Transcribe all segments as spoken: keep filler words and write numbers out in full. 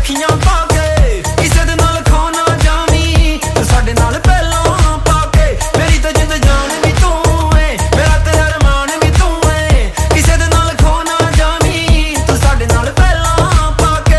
ਅੱਖੀਆਂ ਪਾ ਕੇ ਕਿਸੇ ਦੇ ਨਾਲ ਖੋ ਨਾ ਜਾਵੀਂ ਤੂੰ ਸਾਡੇ ਨਾਲ ਪਹਿਲਾਂ ਪਾ ਕੇ ਮੇਰੀ ਤਾਂ ਜਿੰਦ ਜਾਨ ਵੀ ਤੂੰ ਏ ਮੇਰਾ ਤੇ ਅਰਮਾਨ ਵੀ ਤੂੰ ਏ ਕਿਸੇ ਦੇ ਨਾਲ ਖੋ ਨਾ ਜਾਵੀਂ ਤੂੰ ਸਾਡੇ ਨਾਲ ਪਹਿਲਾਂ ਪਾ ਕੇ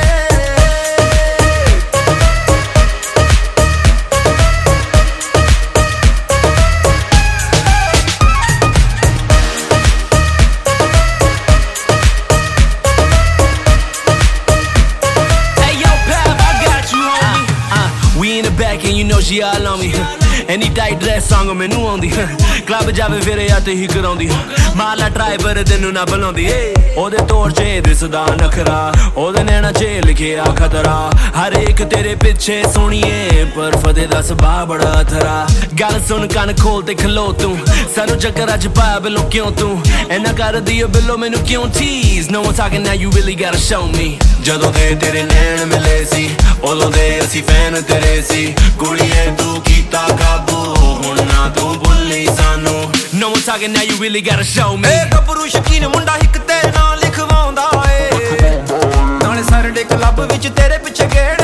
back and you know she all on me any tight dress song ਮੈਨੂੰ ਆਉਂਦੀ ਕਲੱਬ ਜਾਵੇ ਫਿਰ ਜਾਂ ਤੇ ਹੀ ਕਰਾਉਂਦੀ ਮਾਲਾ ਡਰਾਈਵਰ ਤੈਨੂੰ ਨਾ ਬੁਲਾਉਂਦੀ ਉਹਦੇ ਤੋਰ ਚ ਦਿਸਦਾ ਨਖਰਾ ਉਹਦੇ ਨੈਣਾ ਚ ਲਿਖਿਆ ਖਤਰਾ ਹਰ ਇੱਕ ਤੇਰੇ ਪਿੱਛੇ ਸੁਣੀਏ ਪਰ ਫਤਿਹ ਦਾ ਸੁਭਾਅ ਬੜਾ ਥਰਾ ਗੱਲ ਸੁਣ ਕੰਨ ਖੋਲ ਤੇ ਖਲੋ ਤੂੰ ਸਾਨੂੰ ਚੱਕਰ ਅੱਜ ਪਾਇਆ ਬਿੱਲੋ ਕਿਉਂ ਤੂੰ ਐਨਾ ਕਰਦੀ ਓ ਬਿੱਲੋ ਮੈਨੂੰ ਕਿਉਂ tease no one talking now you really gotta show me ਜਦੋਂ ਦੇ ਤੇਰੇ ਨੈਣ ਮਿਲੇ ਸੀ ਉਦੋਂ ਦੇ ਅਸੀਂ ਫੈਨ ਤੇਰੇ ਸੀ ਕੁੜੀਏ ਤੂੰ ਕੀਤਾ ਕਾਬੂ ਹੁਣ ਨਾ ਤੂੰ ਭੁੱਲੀ ਸਾਨੂੰ no one talking now you really gotta show me ਏ ਗੱਭਰੂ ਸ਼ਕੀਨ ਮੁੰਡਾ ਇੱਕ ਤੇਰੇ ਨਾਲ ਲਿਖਵਾਉਂਦਾ ਏ ਨਾਲੇ ਸਾਰੇ ਕਲੱਬ ਵਿੱਚ ਤੇਰੇ ਪਿੱਛੇ ਗੇੜ